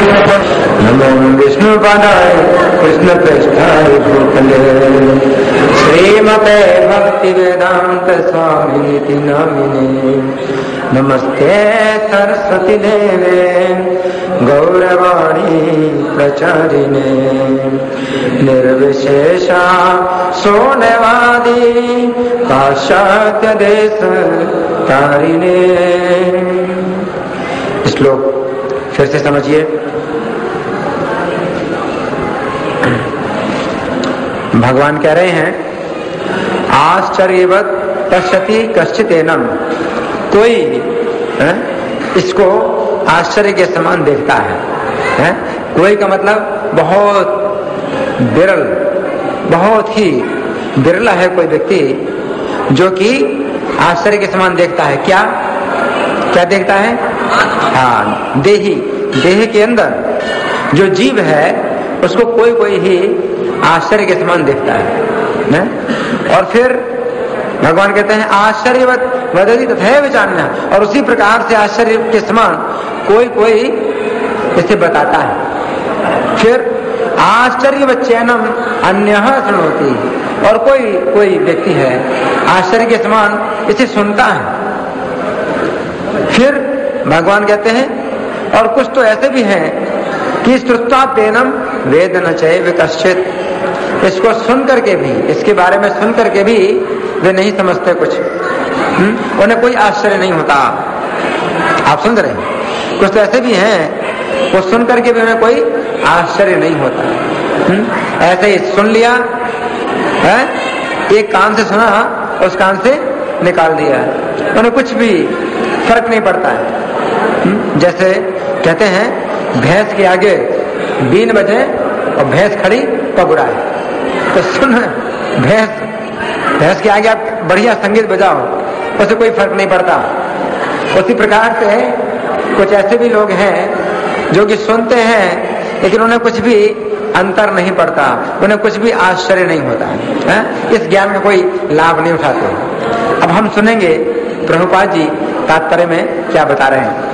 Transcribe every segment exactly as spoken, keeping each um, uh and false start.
नमो विष्णुपदाय कृष्ण पृष्ठाय भूतले श्रीमते भक्ति वेदांत स्वामिनिति नामिने नमस्ते सरस्वती देवे गौरवाणी प्रचारिणे निर्विशेषा शून्यवादी पाश्चात्य देश तारिणे। श्लोक फिर से समझिए। भगवान कह रहे हैं आश्चर्यवत पश्यति कश्चित एनम, कोई है? इसको आश्चर्य के समान देखता है, है? कोई का मतलब बहुत विरल, बहुत ही विरला है कोई व्यक्ति जो कि आश्चर्य के समान देखता है। क्या क्या देखता है? हाँ, देही, देह के अंदर जो जीव है उसको कोई कोई ही आश्चर्य के समान देखता है, है? और फिर भगवान कहते हैं आश्चर्यवत वदति तथैव चान्यः, और उसी प्रकार से आश्चर्य के समान कोई कोई इसे बताता है। फिर आश्चर्यवच्चैनम अन्यः शृणोति, और कोई कोई व्यक्ति है आश्चर्य के समान इसे सुनता है। फिर भगवान कहते हैं और कुछ तो ऐसे भी हैं कि श्रुत्वा तेनम वेद न चैव कश्चित्, इसको सुन करके भी, इसके बारे में सुन करके भी वे नहीं समझते कुछ, हुँ? उन्हें कोई आश्चर्य नहीं होता। आप सुन रहे हैं? कुछ तो ऐसे भी हैं वो सुन करके भी उन्हें कोई आश्चर्य नहीं होता। हुँ? ऐसे ही सुन लिया है, एक कान से सुना उस कान से निकाल दिया, उन्हें कुछ भी फर्क नहीं पड़ता है। हुँ? जैसे कहते हैं भैंस के आगे बीन बजे और भैंस खड़ी पगुड़ाए, तो सुन भैंस भैंस के आगे आप बढ़िया संगीत बजाओ, उसे कोई फर्क नहीं पड़ता। उसी प्रकार से कुछ ऐसे भी लोग हैं जो कि सुनते हैं लेकिन उन्हें कुछ भी अंतर नहीं पड़ता, उन्हें कुछ भी आश्चर्य नहीं होता है, इस ज्ञान का कोई लाभ नहीं उठाते। अब हम सुनेंगे प्रभुपाद जी तात्पर्य में क्या बता रहे हैं।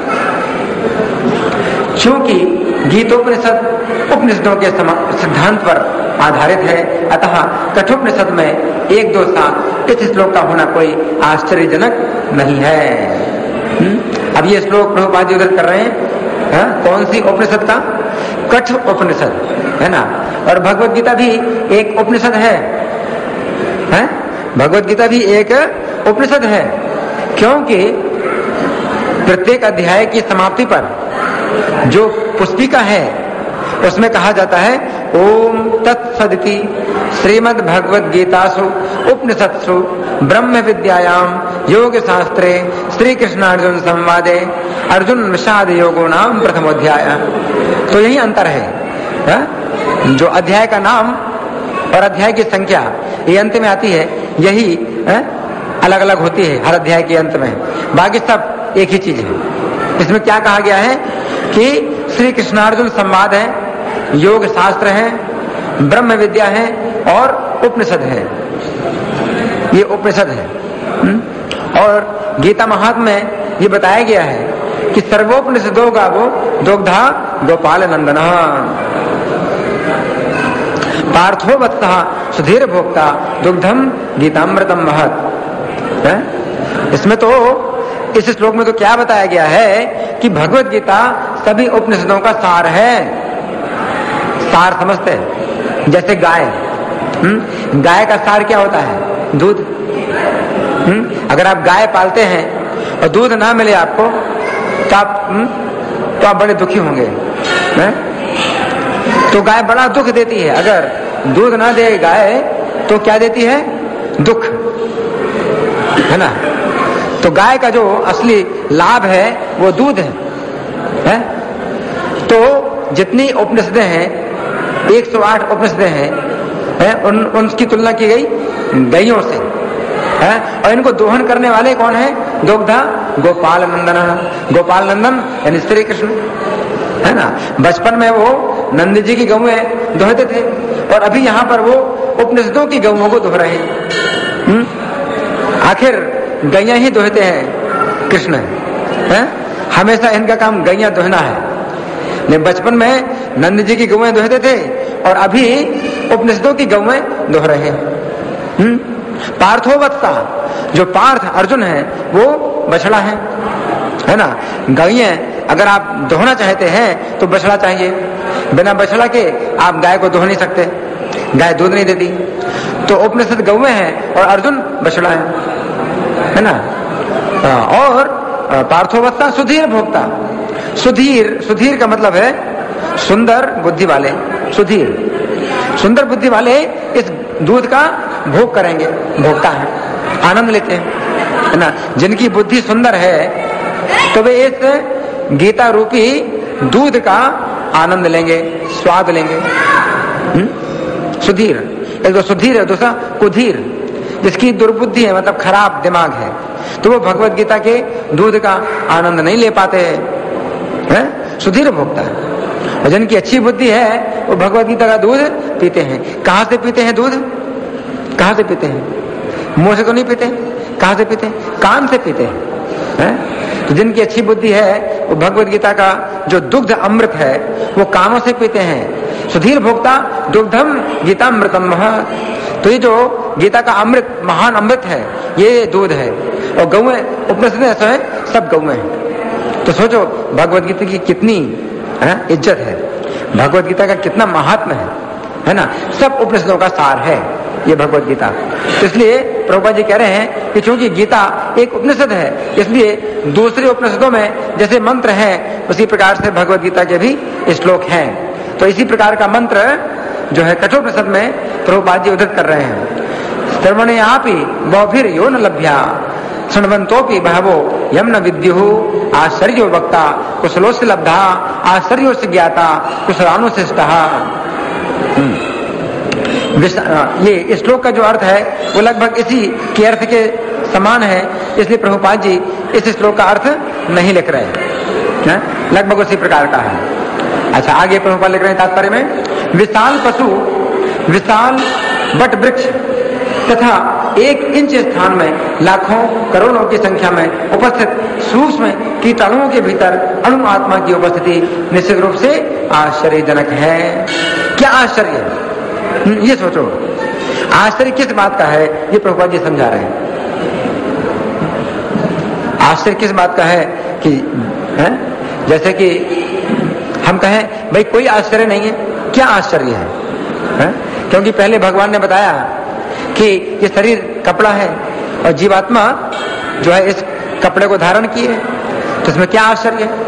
चूंकि गीतोपनिषद उपनिषदों के सिद्धांत पर आधारित है, अतः कठोपनिषद में एक दो सा इस श्लोक का होना कोई आश्चर्यजनक नहीं है। हुँ? अब ये श्लोक प्रभुपाद जी उद्धृत कर रहे हैं, हा? कौन सी उपनिषद का? कठ उपनिषद है ना। और भगवत गीता भी एक उपनिषद है, है? भगवत गीता भी एक उपनिषद है, क्योंकि प्रत्येक अध्याय की समाप्ति पर जो पुस्तिका है उसमें कहा जाता है ओम तत्सदिति श्रीमद् भगवद गीतासु उपनिषत्सु ब्रह्म विद्यायाम योग शास्त्रे श्री कृष्णार्जुन संवादे अर्जुन विषाद योगो नाम प्रथमोध्याय। तो यही अंतर है, है? जो अध्याय का नाम और अध्याय की संख्या ये अंत में आती है, यही है? अलग अलग होती है हर अध्याय के अंत में, बाकी सब एक ही चीज है। इसमें क्या कहा गया है कि श्री कृष्णार्जुन संवाद है, योग शास्त्र है, ब्रह्म विद्या है और उपनिषद है, ये उपनिषद है। और गीता महात्म्य में ये बताया गया है कि सर्वोपनिषदों का वो दुग्धा गोपाल नंदन पार्थो वत्सः सुधीर भोक्ता दुग्धम गीतामृतम महत्। इसमें तो इस श्लोक में तो क्या बताया गया है कि भगवत गीता सभी उपनिषदों का सार है। सार समझते हैं? जैसे गाय, हुँ? गाय का सार क्या होता है? दूध। हुँ? अगर आप गाय पालते हैं और दूध ना मिले आपको तो आप हुँ? तो आप बड़े दुखी होंगे, है? तो गाय बड़ा दुख देती है। अगर दूध ना दे गाय तो क्या देती है? दुख, है ना। तो गाय का जो असली लाभ है वो दूध है, है? तो जितनी उपनिषदें हैं, एक सौ आठ उपनिषदें हैं, है? उन उनकी तुलना की गई गायों से, है? और इनको दोहन करने वाले कौन है? दुग्धा गोपाल नंदन। गोपाल नंदन यानी श्री कृष्ण, है ना। बचपन में वो नंद जी की गौएं दोहते थे और अभी यहाँ पर वो उपनिषदों की गौओं को दोह रहे हैं। आखिर गैया ही दोहते हैं कृष्ण, है? हमेशा इनका काम गैया दोहना है। लेकिन बचपन में नंद जी की गौएं दोहते थे और अभी उपनिषदों की गौएं दोह रहे हैं। पार्थोवत्ता, जो पार्थ अर्जुन है वो बछड़ा है, है ना। गायें अगर आप दोहना चाहते हैं तो बछड़ा चाहिए, बिना बछड़ा के आप गाय को दोह नहीं सकते, गाय दूध नहीं देती। तो उपनिषद गौएं हैं और अर्जुन बछड़ा है, है ना। और पार्थोवत्ता सुधीर भोक्ता, सुधीर, सुधीर का मतलब है सुंदर बुद्धि वाले, सुधीर सुंदर बुद्धि वाले इस दूध का भोग करेंगे, भोगता है, आनंद लेते हैं, है ना। जिनकी बुद्धि सुंदर है तो वे इस गीता रूपी दूध का आनंद लेंगे, स्वाद लेंगे। हुँ? सुधीर, एक तो सुधीर है, दूसरा कुधीर, जिसकी दुर्बुद्धि है, मतलब खराब दिमाग है, तो वो भगवत गीता के दूध का आनंद नहीं ले पाते हैं। सुधीर भोगता है। और जिनकी अच्छी बुद्धि है वो भगवत गीता का दूध पीते हैं। कहां से पीते हैं दूध? कहां से पीते हैं? मुंह से तो नहीं पीते। कहां से पीते हैं? कान से पीते हैं, है? तो जिनकी अच्छी बुद्धि है वो भगवत गीता का जो दुग्ध अमृत है वो कानों से पीते हैं। सुधीर भोक्ता दुग्धम गीतामृतम। तो ये जो गीता का अमृत, महान अमृत है, ये दूध है। और गौएं, उपनिषद ऐसा है, सब गौएं हैं। तो सोचो भगवत गीता की कितनी है इज्जत है, भगवत गीता का कितना महात्मा है, है ना। सब उपनिषदों का सार है ये भगवत गीता। तो इसलिए प्रभुपाद जी कह रहे हैं कि चूंकि गीता एक उपनिषद है, इसलिए दूसरे उपनिषदों में जैसे मंत्र हैं उसी प्रकार से भगवत गीता के भी श्लोक हैं। तो इसी प्रकार का मंत्र जो है कठोपनिषद में प्रभुपाद जी उद्धृत कर रहे हैं। श्रवणे आपि बहुभिर यो न लभ्या शृण्वन्तोपि बहवो यम न विद्युः आश्चर्यो वक्ता कुशलोस्य लब्धा आश्चर्योस्य ज्ञाता कुशलानुशिष्टः। ये इस श्लोक का जो अर्थ है वो लगभग इसी के अर्थ के समान है, इसलिए प्रभुपाद जी इस श्लोक का अर्थ नहीं लिख रहे हैं, लगभग उसी प्रकार का है। अच्छा, आगे प्रभुपाद लिख रहे हैं तात्पर्य में, विशाल पशु, विशाल बट वृक्ष तथा एक इंच स्थान में लाखों करोड़ों की संख्या में उपस्थित सूक्ष्म कीटाणुओं के भीतर अणु आत्मा की उपस्थिति निश्चित रूप से आश्चर्यजनक है। क्या आश्चर्य है? ये सोचो, आश्चर्य किस बात का है ये प्रभुपाद जी समझा रहे हैं। आश्चर्य किस बात का है कि है? जैसे कि हम कहें भाई कोई आश्चर्य नहीं है, क्या आश्चर्य है, है? क्योंकि पहले भगवान ने बताया कि ये शरीर कपड़ा है और जीवात्मा जो है इस कपड़े को धारण की है, तो इसमें क्या आश्चर्य है?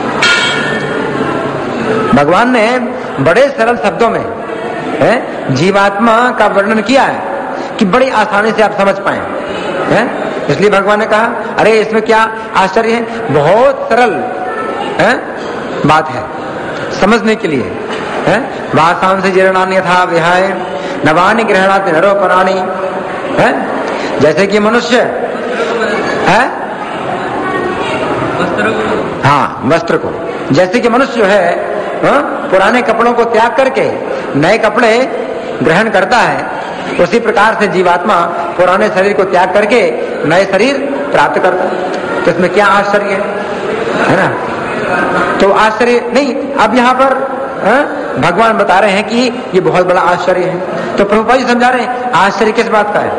भगवान ने बड़े सरल शब्दों में है जीवात्मा का वर्णन किया है कि बड़ी आसानी से आप समझ पाए, है? इसलिए भगवान ने कहा अरे इसमें क्या आश्चर्य है, बहुत सरल है बात है समझने के लिए, है? वासांश जीर्णानि यथा विहाय नवानि गृह्णाति नरोपराणि, है? जैसे कि मनुष्य है, हाँ वस्त्र को, जैसे कि मनुष्य है हा? पुराने कपड़ों को त्याग करके नए कपड़े ग्रहण करता है, उसी प्रकार से जीवात्मा पुराने शरीर को त्याग करके नए शरीर प्राप्त करता है। तो इसमें क्या आश्चर्य है, है ना? तो आश्चर्य नहीं, अब यहाँ पर हा? भगवान बता रहे हैं कि ये बहुत बड़ा आश्चर्य है। तो प्रभुपाद जी समझा रहे हैं आश्चर्य किस बात का है,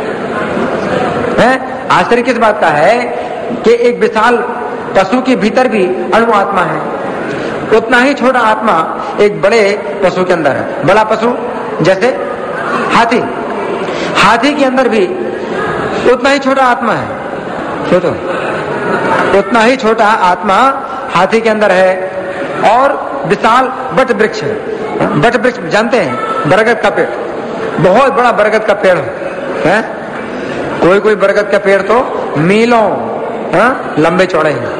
है? आश्चर्य किस बात का है कि एक विशाल पशु के भीतर भी अणु आत्मा है, उतना ही छोटा आत्मा एक बड़े पशु के अंदर है। बड़ा पशु जैसे हाथी, हाथी के अंदर भी उतना ही छोटा आत्मा है, सोचो उतना ही छोटा आत्मा हाथी के अंदर है। और विशाल बट वृक्ष है, बट वृक्ष जानते हैं, बरगद का पेड़, बहुत बड़ा बरगद का पेड़ है, कोई कोई बरगद का पेड़ तो मीलों लंबे चौड़े हैं।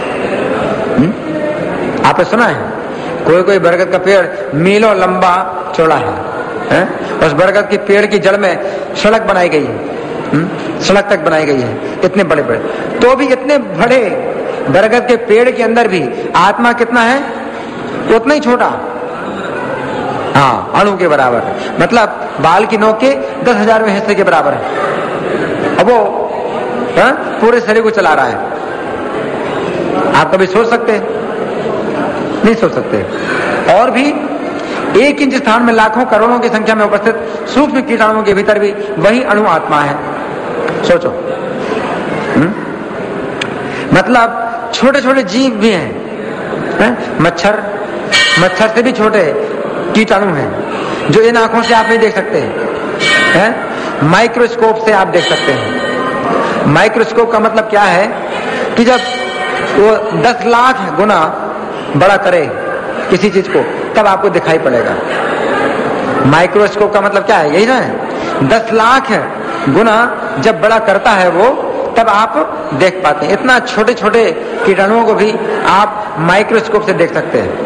आपने सुना है कोई कोई बरगद का पेड़ मीलों लंबा चौड़ा है, है? उस बरगद के पेड़ की जड़ में सड़क बनाई गई है, सड़क तक बनाई गई है, इतने बड़े बड़े। तो भी इतने बड़े बरगद के पेड़ के अंदर भी आत्मा कितना है, उतना ही छोटा, हाँ अणु के बराबर, मतलब बाल की नोक के दस हजारवें हिस्से के बराबर है। अब वो हा? पूरे शरीर को चला रहा है। आप कभी सोच सकते हैं नहीं सोच सकते। और भी एक इंच स्थान में लाखों करोड़ों की संख्या में उपस्थित सूक्ष्म कीटाणुओं के भीतर भी वही अणु आत्मा है। सोचो, हुँ? मतलब छोटे छोटे जीव भी हैं, है? मच्छर मच्छर से भी छोटे कीटाणु हैं जो इन आंखों से आप नहीं देख सकते हैं, माइक्रोस्कोप से आप देख सकते हैं। माइक्रोस्कोप का मतलब क्या है कि जब वो दस लाख गुना बड़ा करे किसी चीज को तब आपको दिखाई पड़ेगा। माइक्रोस्कोप का मतलब क्या है, यही ना है, दस लाख गुना जब बड़ा करता है वो तब आप देख पाते हैं। इतना छोटे छोटे कीटाणुओं को भी आप माइक्रोस्कोप से देख सकते हैं,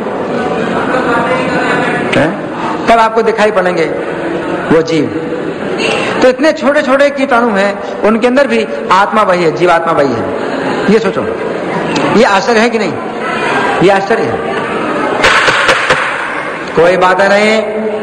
है? तब आपको दिखाई पड़ेंगे वो जीव। तो इतने छोटे छोटे कीटाणु हैं, उनके अंदर भी आत्मा वही है, जीवात्मा वही है। ये सोचो, ये आश्चर्य है कि नहीं? ये आश्चर्य है। कोई बात नहीं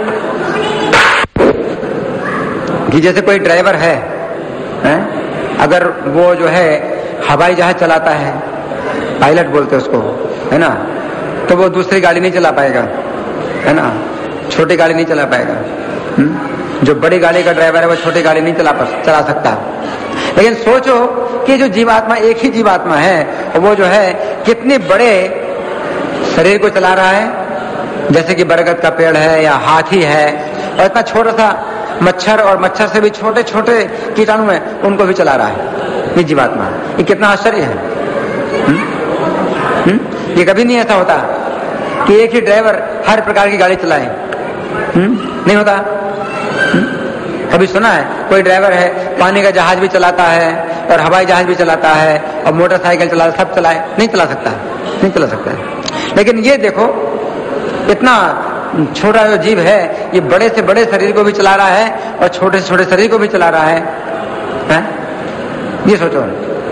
कि जैसे कोई ड्राइवर है, है? अगर वो जो है हवाई जहाज चलाता है, पायलट बोलते हैं उसको, है ना, तो वो दूसरी गाड़ी नहीं चला पाएगा, है ना, छोटी गाड़ी नहीं चला पाएगा। हुँ? जो बड़ी गाड़ी का ड्राइवर है वो छोटी गाड़ी नहीं चला चला सकता। लेकिन सोचो कि जो जीवात्मा एक ही जीवात्मा है वो जो है कितने बड़े शरीर को चला रहा है, जैसे कि बरगद का पेड़ है या हाथी है, और इतना छोटा सा मच्छर और मच्छर से भी छोटे छोटे कीटाणु हैं उनको भी चला रहा है ये जीवात्मा। ये कितना आश्चर्य है। हुँ? हुँ? ये कभी नहीं ऐसा होता कि एक ही ड्राइवर हर प्रकार की गाड़ी चलाए। हुँ? नहीं होता। हुँ? कभी सुना है कोई ड्राइवर है पानी का जहाज भी चलाता है और हवाई जहाज भी चलाता है और मोटरसाइकिल चलाता, सब चलाए? नहीं चला सकता, नहीं चला सकता है। लेकिन ये देखो, इतना छोटा जो जीव है ये बड़े से बड़े शरीर को भी चला रहा है और छोटे से छोटे शरीर को भी चला रहा है, है? ये सोचो,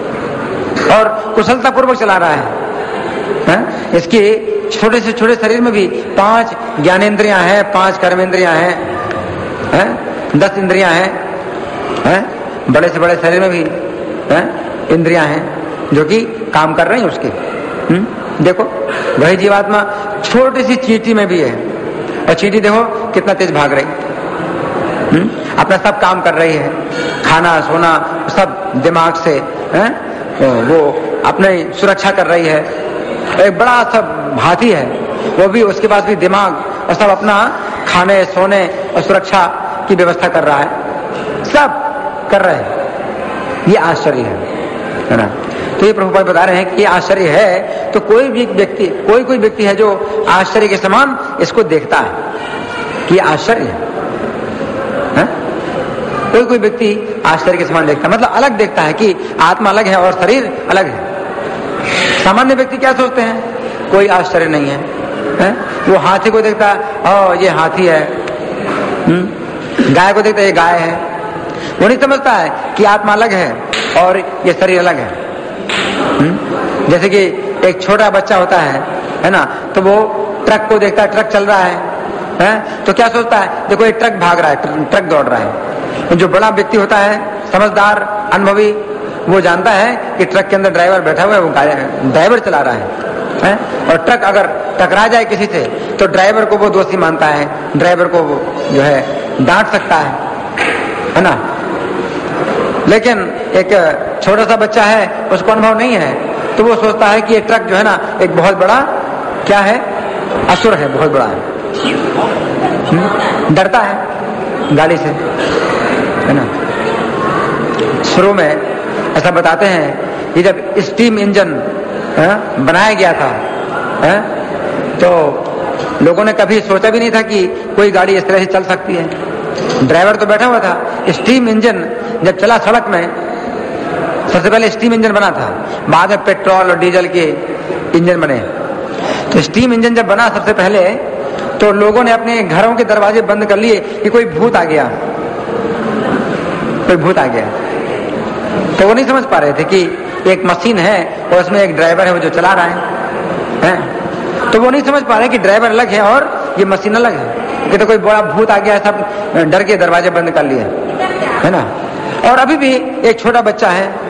और कुशलता पूर्वक चला रहा है, है? इसके छोटे से छोटे शरीर में भी पांच ज्ञानेंद्रियां हैं, पांच कर्मेंद्रियां हैं, है? दस इंद्रियां हैं, है? बड़े से बड़े शरीर में भी है? इंद्रियां हैं जो कि काम कर रही हैं उसके। हुँ? देखो वही जीवात्मा छोटी सी चींटी में भी है, और चींटी देखो कितना तेज भाग रही, हुँ? अपना सब काम कर रही है, खाना सोना सब दिमाग से, है? वो अपने सुरक्षा कर रही है। एक बड़ा सब हाथी है, वो भी उसके पास भी दिमाग और सब अपना खाने सोने और सुरक्षा की व्यवस्था कर रहा है, सब कर रहे हैं। ये आश्चर्य है, है ना। तो ये प्रभुपाद बता रहे हैं कि ये आश्चर्य है। तो कोई भी व्यक्ति कोई कोई व्यक्ति है जो आश्चर्य के समान इसको देखता है कि ये आश्चर्य है, है? कोई कोई व्यक्ति आश्चर्य के समान देखता है, मतलब अलग देखता है कि आत्मा अलग है और शरीर अलग है। सामान्य व्यक्ति क्या सोचते हैं, कोई आश्चर्य नहीं है, है? वो हाथी को देखता है, ओ ये हाथी है, हुँ? गाय को देखता है ये गाय है। वो नहीं समझता है कि आत्मा अलग है और ये शरीर अलग है। हुँ? जैसे कि एक छोटा बच्चा होता है, है ना, तो वो ट्रक को देखता है, ट्रक चल रहा है, है? तो क्या सोचता है, देखो ये ट्रक भाग रहा है, ट्रक दौड़ रहा है। जो बड़ा व्यक्ति होता है, समझदार अनुभवी, वो जानता है कि ट्रक के अंदर ड्राइवर बैठा हुआ है, वो ड्राइवर चला रहा है, है? और ट्रक अगर टकरा जाए किसी से तो ड्राइवर को वो दोषी मानता है, ड्राइवर को वो जो है डांट सकता है, है ना। लेकिन एक छोटा सा बच्चा है, उसको अनुभव नहीं है, तो वो सोचता है कि ये ट्रक जो है ना एक बहुत बड़ा क्या है, असुर है, बहुत बड़ा है, डरता है गाड़ी से, है ना। शुरू में ऐसा बताते हैं कि जब स्टीम इंजन बनाया गया था, है? तो लोगों ने कभी सोचा भी नहीं था कि कोई गाड़ी इस तरह से चल सकती है। ड्राइवर तो बैठा हुआ था। स्टीम इंजन जब चला सड़क में, सबसे पहले स्टीम इंजन बना था, बाद में पेट्रोल और डीजल के इंजन बने। तो स्टीम इंजन जब बना सबसे पहले, तो लोगों ने अपने घरों के दरवाजे बंद कर लिए कि कोई भूत आ गया, कोई भूत आ गया। तो वो नहीं समझ पा रहे थे कि एक मशीन है और उसमें एक ड्राइवर है वो जो चला रहा है, है? तो वो नहीं समझ पा रहे कि ड्राइवर अलग है और ये मशीन अलग है, कि तो कोई बड़ा भूत आ गया, सब डर के दरवाजे बंद कर लिए, है ना। और अभी भी एक छोटा बच्चा है,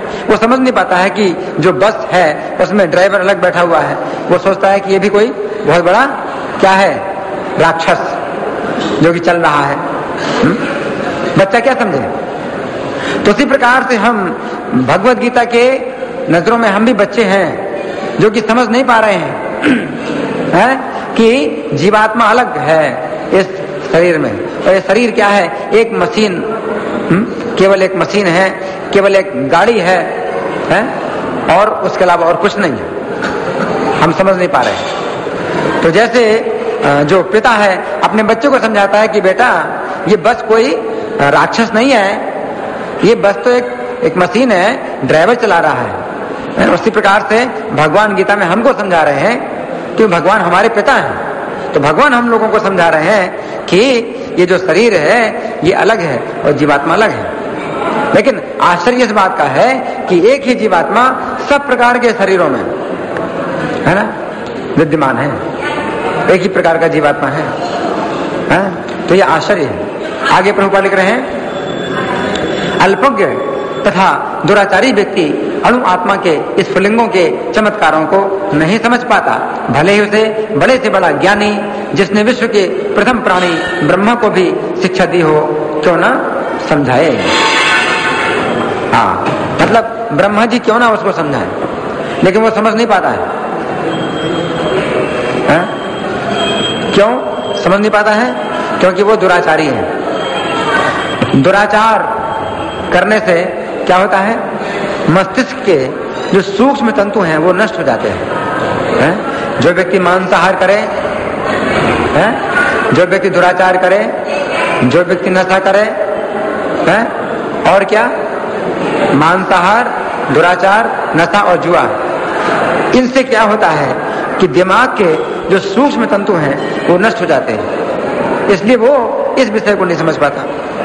वो समझ नहीं पाता है कि जो बस है उसमें ड्राइवर अलग बैठा हुआ है। वो सोचता है कि ये भी कोई बहुत बड़ा क्या है, राक्षस जो कि चल रहा है। हुँ? बच्चा क्या समझे? तो उसी प्रकार से हम भगवत गीता के नजरों में हम भी बच्चे हैं जो कि समझ नहीं पा रहे हैं, है? कि जीवात्मा अलग है इस शरीर में, और ये शरीर क्या है, एक मशीन, हुँ? केवल एक मशीन है, केवल एक गाड़ी है, है? और उसके अलावा और कुछ नहीं है। हम समझ नहीं पा रहे। तो जैसे जो पिता है अपने बच्चों को समझाता है कि बेटा ये बस कोई राक्षस नहीं है, ये बस तो एक एक मशीन है, ड्राइवर चला रहा है। उसी प्रकार से भगवान गीता में हमको समझा रहे हैं कि भगवान हमारे पिता हैं। तो भगवान हम लोगों को समझा रहे हैं कि ये जो शरीर है ये अलग है और जीवात्मा अलग है। लेकिन आश्चर्य इस बात का है कि एक ही जीवात्मा सब प्रकार के शरीरों में, है ना, विद्यमान है। एक ही प्रकार का जीवात्मा है, है? तो ये आश्चर्य है। आगे प्रभुपाद लिख रहे हैं, अल्पज्ञ तथा दुराचारी व्यक्ति अणु आत्मा के इस फलिंगों के चमत्कारों को नहीं समझ पाता, भले ही उसे बड़े से बड़ा ज्ञानी जिसने विश्व के प्रथम प्राणी ब्रह्मा को भी शिक्षा दी हो क्यों ना समझाए। हाँ, मतलब ब्रह्मा जी क्यों ना उसको समझाए, लेकिन वो समझ नहीं पाता है, है? क्यों समझ नहीं पाता है? क्योंकि वो दुराचारी है। दुराचार करने से क्या होता है, मस्तिष्क के जो सूक्ष्म तंतु हैं वो नष्ट हो जाते हैं, है? जो व्यक्ति मांसाहार करे, है? जो व्यक्ति दुराचार करे, जो व्यक्ति नशा करे, है? और क्या, मांसाहार, दुराचार, नशा और जुआ, इनसे क्या होता है कि दिमाग के जो सूक्ष्म तंतु हैं वो नष्ट हो जाते हैं। इसलिए वो इस विषय को नहीं समझ पाता।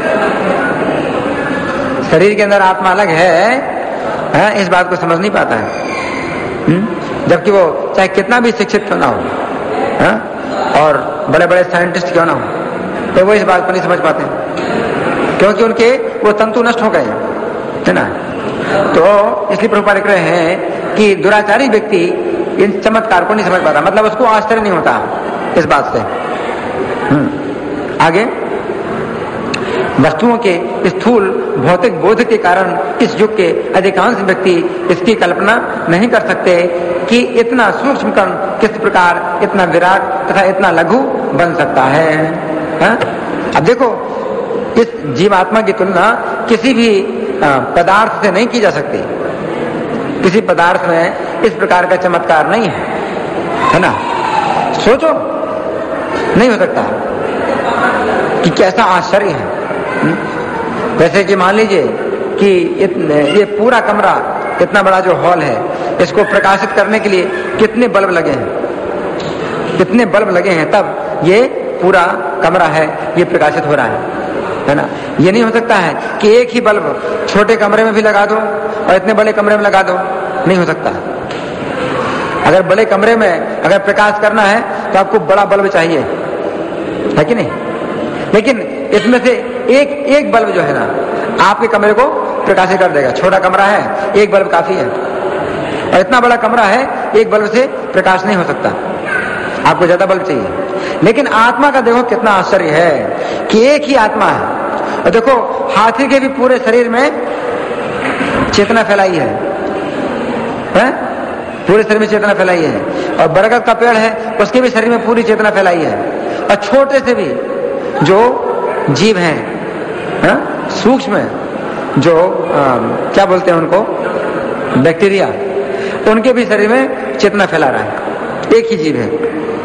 शरीर के अंदर आत्मा अलग है, है? इस बात को समझ नहीं पाता है। हुँ? जबकि वो चाहे कितना भी शिक्षित क्यों ना हो, है? और बड़े बड़े साइंटिस्ट क्यों ना हो, तो वो इस बात को नहीं समझ पाते, क्योंकि उनके वो तंतु नष्ट हो गए, है ना। तो इसलिए प्रभुपाद लिख रहे हैं कि दुराचारी व्यक्ति इन चमत्कार को नहीं समझ पाता, मतलब उसको आश्चर्य नहीं होता इस बात से। हुँ? आगे, वस्तुओं के स्थूल भौतिक बोध के कारण इस युग के अधिकांश व्यक्ति इसकी कल्पना नहीं कर सकते कि इतना सूक्ष्म कण किस प्रकार इतना विराट तथा इतना लघु बन सकता है, है? अब देखो, इस जीवात्मा की तुलना किसी भी पदार्थ से नहीं की जा सकती। किसी पदार्थ में इस प्रकार का चमत्कार नहीं है, है ना। सोचो, नहीं हो सकता कि कैसा आश्चर्य है। जैसे कि मान लीजिए कि ये पूरा कमरा, इतना बड़ा जो हॉल है, इसको प्रकाशित करने के लिए कितने बल्ब लगे हैं, कितने बल्ब लगे हैं, तब ये पूरा कमरा है ये प्रकाशित हो रहा है, है ना। ये नहीं हो सकता है कि एक ही बल्ब छोटे कमरे में भी लगा दो और इतने बड़े कमरे में लगा दो, नहीं हो सकता। अगर बड़े कमरे में अगर प्रकाश करना है तो आपको बड़ा बल्ब चाहिए, है कि नहीं। लेकिन इसमें से एक एक बल्ब जो है ना आपके कमरे को प्रकाशित कर देगा। छोटा कमरा है, एक बल्ब काफी है, और इतना बड़ा कमरा है, एक बल्ब से प्रकाश नहीं हो सकता, आपको ज्यादा बल्ब चाहिए। लेकिन आत्मा का देखो कितना आश्चर्य है कि एक ही आत्मा है। और देखो, हाथी के भी पूरे शरीर में चेतना फैलाई है, है? पूरे शरीर में चेतना फैलाई है। और बरगद का पेड़ है, उसके भी शरीर में पूरी चेतना फैलाई है। और छोटे से भी जो जीव हैं, है? सूक्ष्म जो आ, क्या बोलते हैं उनको, बैक्टीरिया, उनके भी शरीर में चेतना फैला रहा है, एक ही जीव है,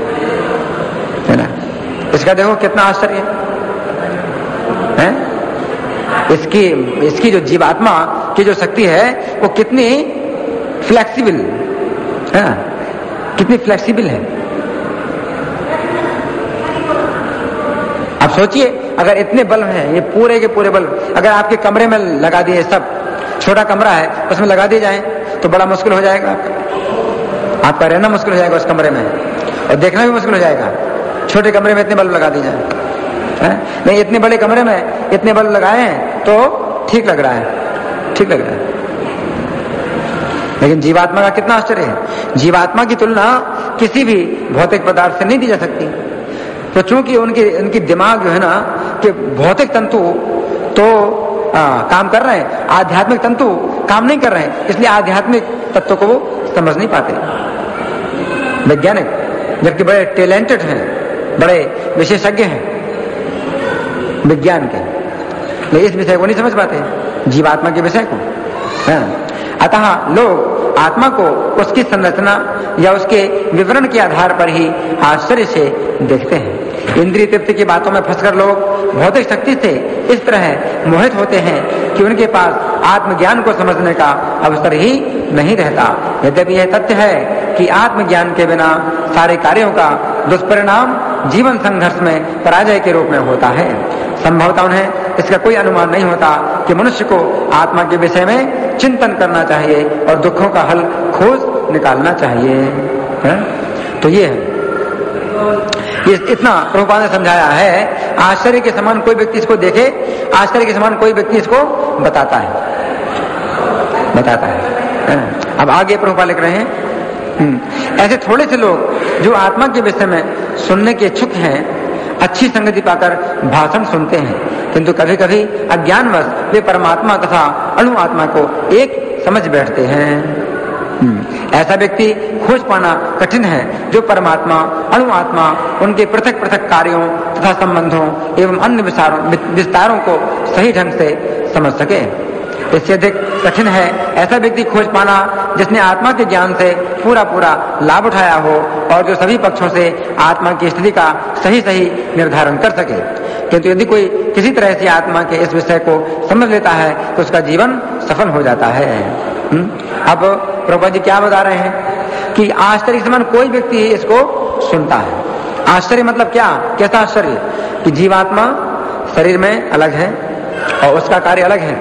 है ना। इसका देखो कितना आश्चर्य है, है? इसकी इसकी जो जीवात्मा की जो शक्ति है वो कितनी फ्लेक्सिबल है ना, कितनी फ्लेक्सिबल है। आप सोचिए, अगर इतने बल्ब हैं, ये पूरे के पूरे बल्ब अगर आपके कमरे में लगा दिए, सब छोटा कमरा है उसमें लगा दिए जाए तो बड़ा मुश्किल हो जाएगा आपका आपका रहना मुश्किल हो जाएगा उस कमरे में, और देखना भी मुश्किल हो जाएगा। छोटे कमरे में इतने बल्ब लगा दिए जाए, नहीं इतने बड़े कमरे में इतने बल्ब लगाए हैं तो ठीक लग रहा है, ठीक लग रहा है। लेकिन जीवात्मा का कितना आश्चर्य है। जीवात्मा की तुलना किसी भी भौतिक पदार्थ से नहीं दी जा सकती। तो चूंकि उनकी उनकी दिमाग जो है ना कि भौतिक तंतु तो आ, काम कर रहे हैं, आध्यात्मिक तंतु काम नहीं कर रहे हैं, इसलिए आध्यात्मिक तत्व को वो समझ नहीं पाते वैज्ञानिक, जबकि बड़े टैलेंटेड हैं, बड़े विशेषज्ञ हैं विज्ञान के, लेकिन इस विषय को नहीं समझ पाते, जीवात्मा के विषय को। अतः लोग आत्मा को उसकी संरचना या उसके विवरण के आधार पर ही आश्चर्य से देखते हैं। इंद्रिय तृप्ति की बातों में फंसकर लोग भौतिक शक्ति से इस तरह मोहित होते हैं कि उनके पास आत्मज्ञान को समझने का अवसर ही नहीं रहता। यद्यपि यह तथ्य है कि आत्मज्ञान के बिना सारे कार्यों का दुष्परिणाम जीवन संघर्ष में पराजय के रूप में होता है। संभवतः उन्हें इसका कोई अनुमान नहीं होता कि मनुष्य को आत्मा के विषय में चिंतन करना चाहिए और दुखों का हल खोज निकालना चाहिए। है? तो ये है, ये इतना प्रभुपाद ने समझाया है। आश्चर्य के समान कोई व्यक्ति इसको देखे, आश्चर्य के समान कोई व्यक्ति इसको बताता है बताता है, है? अब आगे प्रभुपाद लिख रहे हैं, ऐसे थोड़े से लोग जो आत्मा के विषय में सुनने के इच्छुक हैं अच्छी संगति पाकर भाषण सुनते हैं, किंतु कभी कभी अज्ञानवश वे परमात्मा तथा अणु आत्मा को एक समझ बैठते हैं। ऐसा व्यक्ति खोज पाना कठिन है जो परमात्मा अणु आत्मा उनके पृथक पृथक कार्यों तथा संबंधों एवं अन्य विस्तारों को सही ढंग से समझ सके। इससे अधिक कठिन है ऐसा व्यक्ति खोज पाना जिसने आत्मा के ज्ञान से पूरा पूरा लाभ उठाया हो और जो सभी पक्षों से आत्मा की स्थिति का सही सही निर्धारण कर सके। किंतु यदि कोई किसी तरह से आत्मा के इस विषय को समझ लेता है तो उसका जीवन सफल हो जाता है। हुँ? अब प्रभुपाद जी क्या बता रहे हैं कि आश्चर्य समान कोई व्यक्ति इसको सुनता है। आश्चर्य मतलब क्या, कैसा आश्चर्य कि जीवात्मा शरीर में अलग है और उसका कार्य अलग है,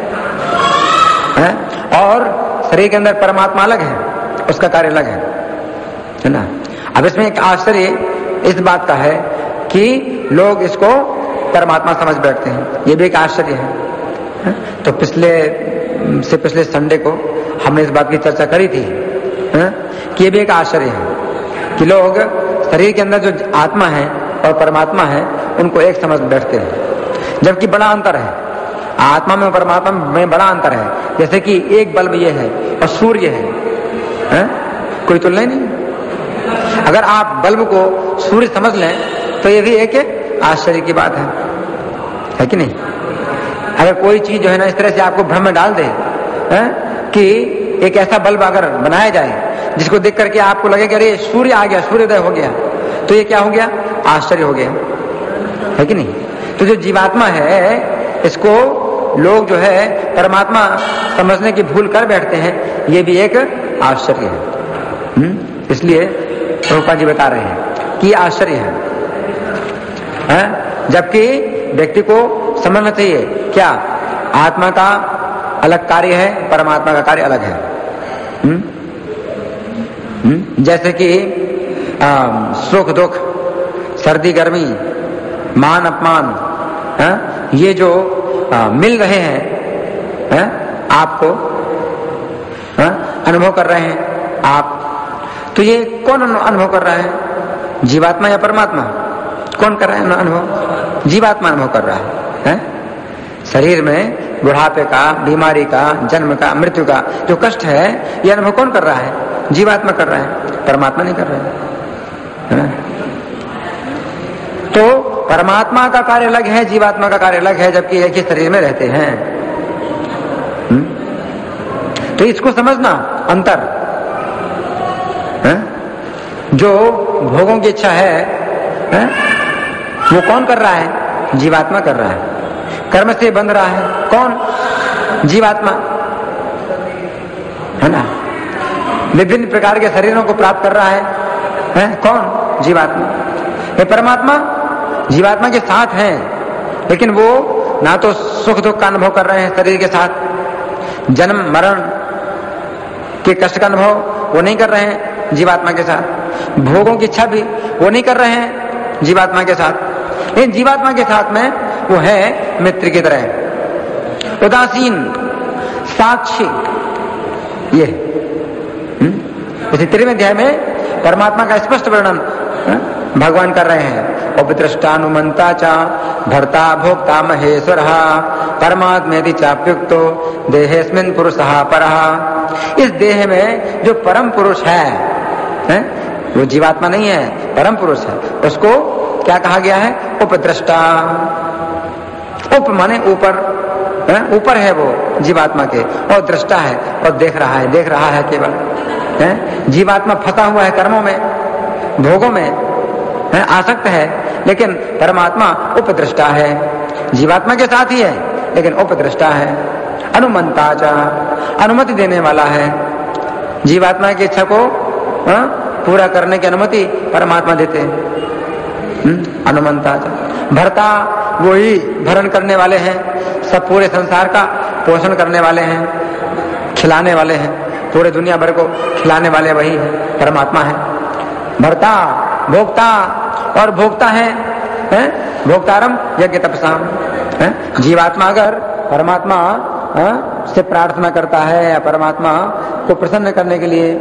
है? और शरीर के अंदर परमात्मा अलग है, उसका कार्य अलग है, है ना। अब इसमें एक आश्चर्य इस बात का है कि लोग इसको परमात्मा समझ बैठते हैं, ये भी एक आश्चर्य है, है? तो पिछले से पिछले संडे को हमने इस बात की चर्चा करी थी, है? कि ये भी एक आश्चर्य है कि लोग शरीर के अंदर जो आत्मा है और परमात्मा है उनको एक समझ बैठते हैं, जबकि बड़ा अंतर है। आत्मा में और परमात्मा में बड़ा अंतर है। जैसे कि एक बल्ब ये है और सूर्य है, है? कोई तुलना ही नहीं। अगर आप बल्ब को सूर्य समझ लें तो ये भी एक आश्चर्य की बात है, है कि नहीं। अगर कोई चीज जो है ना इस तरह से आपको भ्रम में डाल दे, है? कि एक ऐसा बल्ब अगर बनाया जाए जिसको देख करके आपको लगे कि अरे सूर्य आ गया, सूर्योदय हो गया, तो ये क्या हो गया, आश्चर्य हो गया, है कि नहीं। तो जो जीवात्मा है इसको लोग जो है परमात्मा समझने की भूल कर बैठते हैं, ये भी एक आश्चर्य है। हुँ? इसलिए प्रभुपाद जी बता रहे हैं कि आश्चर्य है, है? जबकि व्यक्ति को समझना चाहिए क्या, आत्मा का अलग कार्य है, परमात्मा का कार्य अलग है। हुँ? हुँ? जैसे कि सुख दुख, सर्दी गर्मी, मान अपमान, है? ये जो आ, मिल रहे हैं, है? आपको है? अनुभव कर रहे हैं आप, तो ये कौन अनुभव कर रहा है, जीवात्मा या परमात्मा? कौन कर रहा है अनुभव? जीवात्मा अनुभव कर रहा है, है? शरीर में बुढ़ापे का, बीमारी का, जन्म का, मृत्यु का जो कष्ट है ये अनुभव कौन कर रहा है? जीवात्मा कर रहा है, परमात्मा नहीं कर रहा है, है? तो परमात्मा का कार्य अलग है, जीवात्मा का कार्य अलग है, जबकि एक ही शरीर में रहते हैं। हुँ? तो इसको समझना अंतर, है? जो भोगों की इच्छा है, है? वो कौन कर रहा है? जीवात्मा कर रहा है। कर्म से बंध रहा है कौन? जीवात्मा, है ना। विभिन्न प्रकार के शरीरों को प्राप्त कर रहा है, है? कौन? जीवात्मा। ये परमात्मा जीवात्मा के साथ हैं, लेकिन वो ना तो सुख दुख का अनुभव कर रहे हैं शरीर के साथ, जन्म मरण के कष्ट का अनुभव वो नहीं कर रहे हैं जीवात्मा के साथ, भोगों की इच्छा भी वो नहीं कर रहे हैं जीवात्मा के साथ। लेकिन जीवात्मा के साथ में वो है मित्र की तरह, उदासीन, साक्षी, ये इसी तेरहवें अध्याय में परमात्मा का स्पष्ट वर्णन भगवान कर रहे हैं। उपदृष्टानुमंता चा भर्ता भोक्ता महेश्वर परमात्मेति चाप्युक्तो देहेस्मिन् पुरुषः परः। इस देह में जो परम पुरुष है, है वो जीवात्मा नहीं है, परम पुरुष है, उसको क्या कहा गया है? उपद्रष्टा। उप माने ऊपर, ऊपर है वो जीवात्मा के, और दृष्टा है और देख रहा है, देख रहा है केवल है। जीवात्मा फंसा हुआ है कर्मों में, भोगों में है, आसक्त है, लेकिन परमात्मा उपद्रष्टा है। जीवात्मा के साथ ही है लेकिन उपद्रष्टा है। अनुमंता चा, अनुमति देने वाला है। जीवात्मा की इच्छा को हा? पूरा करने की अनुमति परमात्मा देते हैं। अनुमंता चा, भरता, वो ही भरण करने वाले हैं, सब पूरे संसार का पोषण करने वाले हैं, खिलाने वाले हैं, पूरे दुनिया भर को खिलाने वाले वही है, परमात्मा है। भरता, भोक्ता, और भोक्ता है, है? भोक्तारम यज्ञ तपसाम है। जीवात्मा अगर परमात्मा है? से प्रार्थना करता है या परमात्मा को प्रसन्न करने के लिए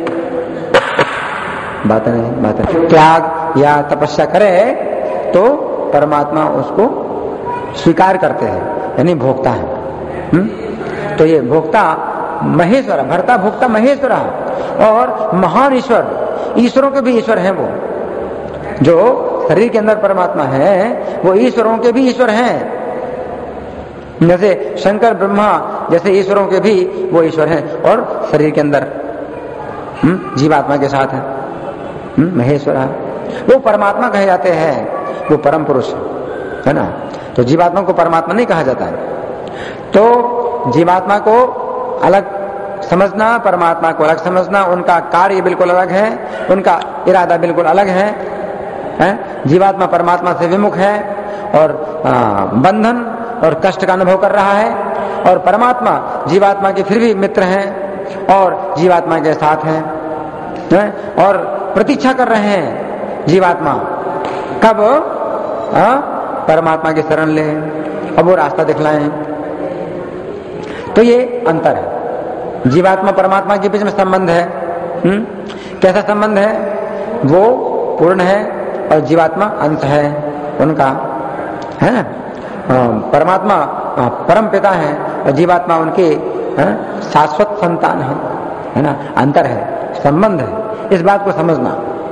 बात नहीं बात है त्याग या तपस्या करे तो परमात्मा उसको स्वीकार करते हैं, यानी भोक्ता है। हुँ? तो ये भोक्ता महेश्वर, भरता भोक्ता महेश्वर और महान ईश्वर, ईश्वरों के भी ईश्वर हैं। वो जो शरीर के अंदर परमात्मा है वो ईश्वरों के भी ईश्वर हैं। जैसे शंकर ब्रह्मा जैसे ईश्वरों के भी वो ईश्वर हैं और शरीर के अंदर हुँ? जीवात्मा के साथ है हुँ? महेश्वर है। वो परमात्मा कहे जाते हैं, वो परम पुरुष है ना। तो जीवात्मा को परमात्मा नहीं कहा जाता है। तो जीवात्मा को अलग समझना, परमात्मा को अलग समझना, उनका कार्य बिल्कुल अलग है, उनका इरादा बिल्कुल अलग है, है? जीवात्मा परमात्मा से विमुख है और आ, बंधन और कष्ट का अनुभव कर रहा है, और परमात्मा जीवात्मा के फिर भी मित्र हैं और जीवात्मा के साथ हैं, है? और प्रतीक्षा कर रहे हैं जीवात्मा कब आ, परमात्मा की शरण ले, अब वो रास्ता दिखलाएं। तो ये अंतर है, जीवात्मा परमात्मा के बीच में संबंध है। हुँ? कैसा संबंध है? वो पूर्ण है और जीवात्मा अंश है उनका, है ना। परमात्मा परम पिता है और जीवात्मा उनके शाश्वत संतान है, है ना। अंतर है, संबंध है, इस बात को समझना।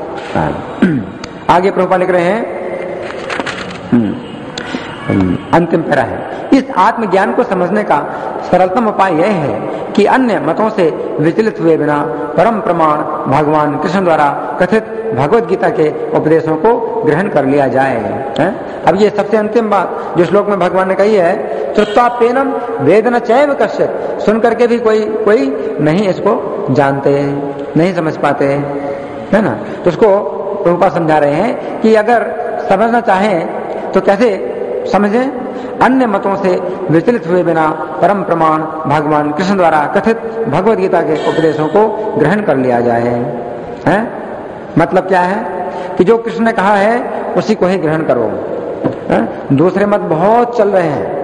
आगे प्रभुपाद लिख रहे हैं, अंतिम पैरा है, इस आत्मज्ञान को समझने का सरलतम उपाय यह है कि अन्य मतों से विचलित हुए बिना परम प्रमाण भगवान कृष्ण द्वारा कथित भगवत गीता के उपदेशों को ग्रहण कर लिया जाए। है? अब ये सबसे अंतिम बात जो श्लोक में भगवान ने कही है, श्रुत्वाप्येनम वेदन चैव कश्चित्, सुन करके भी कोई कोई नहीं इसको जानते, नहीं समझ पाते, है ना। तो उसको प्रभुपाद समझा रहे हैं कि अगर समझना चाहें तो कैसे समझें। अन्य मतों से विचलित हुए बिना परम प्रमाण भगवान कृष्ण द्वारा कथित भगवत गीता के उपदेशों को ग्रहण कर लिया जाए। है? मतलब क्या है कि जो कृष्ण ने कहा है उसी को ही ग्रहण करो। है? दूसरे मत बहुत चल रहे हैं,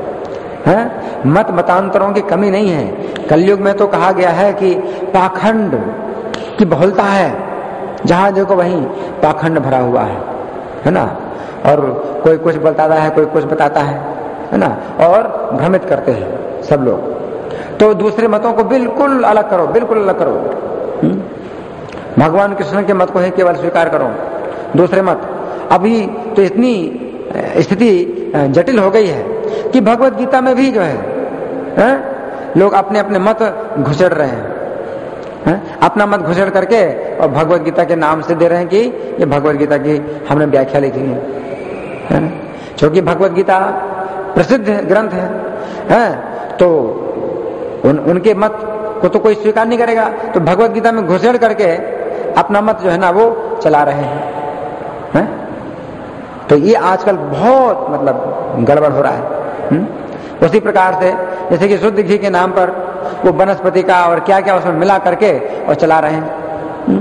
है? मत मतांतरों की कमी नहीं है। कलयुग में तो कहा गया है कि पाखंड की बहुलता है, जहां देखो वहीं पाखंड भरा हुआ है, है ना। और कोई कुछ बताता है, कोई कुछ बताता है, है ना, और भ्रमित करते हैं सब लोग। तो दूसरे मतों को बिल्कुल अलग करो, बिल्कुल अलग करो। हुँ? भगवान कृष्ण के मत को ही केवल स्वीकार करो, दूसरे मत। अभी तो इतनी स्थिति जटिल हो गई है कि भगवत गीता में भी जो है, है? लोग अपने अपने मत घुसेड़ रहे हैं, है? अपना मत घुसेड़ करके और भगवत गीता के नाम से दे रहे हैं कि ये भगवत गीता की हमने व्याख्या लिखी है, है? क्योंकि भगवत गीता प्रसिद्ध ग्रंथ है, है? तो उन, उनके मत को तो कोई स्वीकार नहीं करेगा, तो भगवत गीता में घुसेड़ करके अपना मत जो है ना वो चला रहे हैं, है? तो ये आजकल बहुत मतलब गड़बड़ हो रहा है। हुँ? उसी प्रकार से जैसे कि शुद्ध घी के नाम पर वो वनस्पति का और क्या क्या उसमें मिला करके और चला रहे हैं,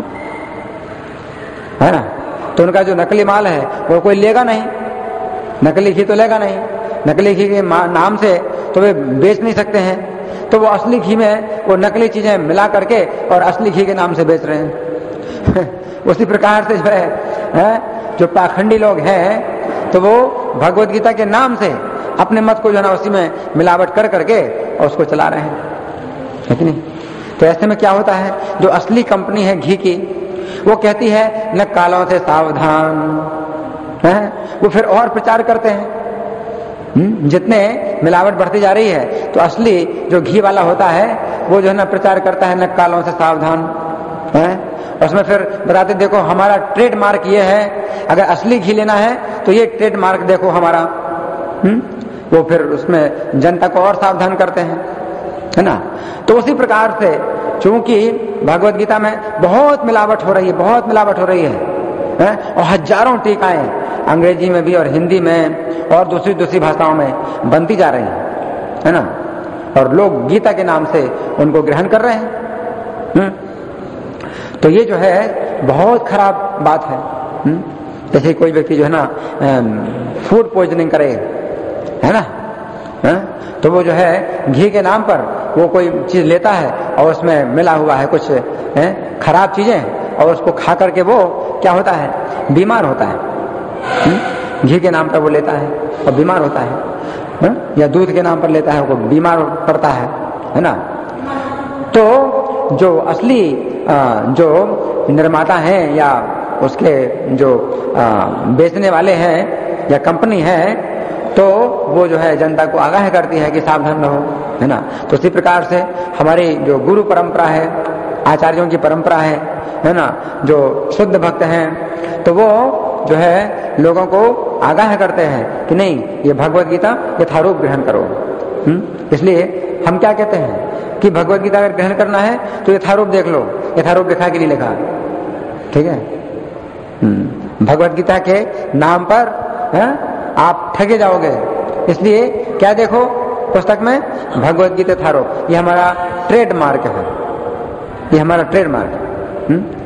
है ना। तो उनका जो नकली माल है वो कोई लेगा नहीं, नकली घी तो लेगा नहीं, नकली घी के नाम से तो वे बेच नहीं सकते हैं। तो वो असली घी में वो नकली चीजें मिला करके और असली घी के नाम से बेच रहे हैं। उसी प्रकार से जो है, है जो पाखंडी लोग हैं तो वो भगवत गीता के नाम से अपने मत को जो है ना उसी में मिलावट कर करके और उसको चला रहे हैं, है कि नहीं? तो ऐसे में क्या होता है, जो असली कंपनी है घी की वो कहती है न कालों से सावधान, है वो फिर और प्रचार करते हैं। हुँ? जितने मिलावट बढ़ती जा रही है तो असली जो घी वाला होता है वो जो है ना प्रचार करता है न कालों से सावधान, है उसमें फिर बताते देखो हमारा ट्रेडमार्क ये है, अगर असली घी लेना है तो ये ट्रेडमार्क देखो हमारा। हुँ? वो फिर उसमें जनता को और सावधान करते हैं, है ना? तो उसी प्रकार से चूंकि भगवत गीता में बहुत मिलावट हो रही है, बहुत मिलावट हो रही है, है? और हजारों टीकाएं अंग्रेजी में भी और हिंदी में और दूसरी दूसरी भाषाओं में बनती जा रही है, है ना? और लोग गीता के नाम से उनको ग्रहण कर रहे हैं। हुँ? तो ये जो है बहुत खराब बात है। हुँ? जैसे कोई व्यक्ति जो है ना फूड पॉइजनिंग करे, है ना, है? तो वो जो है घी के नाम पर वो कोई चीज लेता है और उसमें मिला हुआ है कुछ है खराब चीजें, और उसको खा करके वो क्या होता है, बीमार होता है। हुँ? घी के नाम पर वो लेता है और बीमार होता है, है? या दूध के नाम पर लेता है वो बीमार पड़ता है, है ना? तो जो असली जो निर्माता हैं या उसके जो बेचने वाले हैं या कंपनी है तो वो जो है जनता को आगाह करती है कि सावधान रहो, है ना? तो इसी प्रकार से हमारी जो गुरु परंपरा है, आचार्यों की परंपरा है, है ना, जो शुद्ध भक्त हैं तो वो जो है लोगों को आगाह करते हैं कि नहीं ये भगवत गीता यथारूप ग्रहण करो। हुँ? इसलिए हम क्या कहते हैं कि भगवत गीता अगर ग्रहण करना है तो यथारूप देख लो, यथारूप लिखा के लिए लिखा, ठीक है? भगवत गीता के नाम पर है आप ठगे जाओगे, इसलिए क्या देखो पुस्तक में भगवत गीता यथारूप, ये हमारा ट्रेडमार्क है, ये हमारा ट्रेडमार्क है।